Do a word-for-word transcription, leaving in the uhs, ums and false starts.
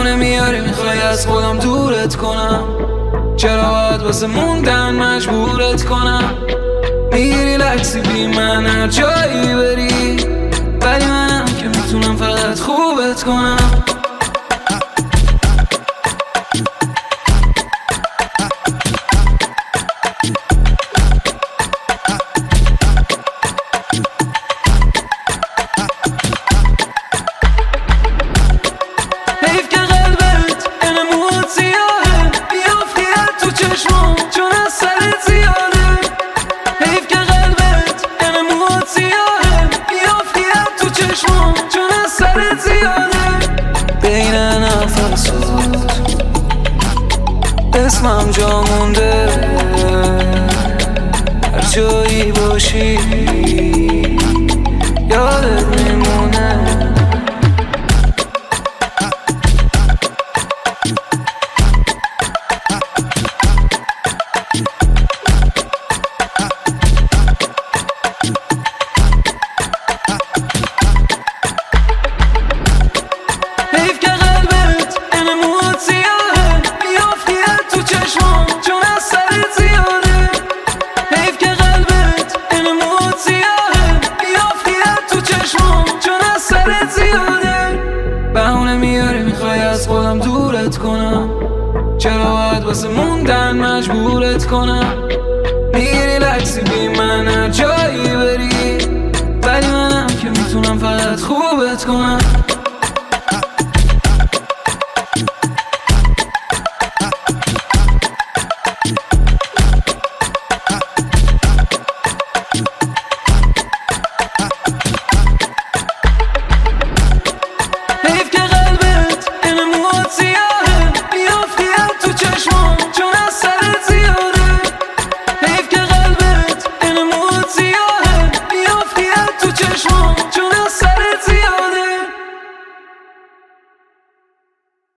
بهونه میاری میخوای از خودم دورت کنم، چرا باید واسه موندن مجبورت کنم؟ میگیری لکسی بی من هر جایی بری، ولی منم که میتونم فقط خوبت کنم. حیف که قلبت انمود زیاده، بیافتی تو چشمم چون از سرت زیاده. حیف که قلبت انمود زیاده، بیافتی تو چشمم چون از سرت زیاده. بین نفسات اسمم جا مونده، هر جایی باشی یادت میمونه. حیف که قلبت انمود زیاده، بیافتی تو چشمم چون از سرت زیاده. حیف که قلبت انمود زیاده، بیافتی تو چشمم چون از سرت زیاده. بهونه میاری میخوای از خودم دورت کنم، چرا باید واسه موندن مجبورت کنم؟ میگیری لکسی بی من هر جایی بری، ولی منم که میتونم فقط خوبت کنم.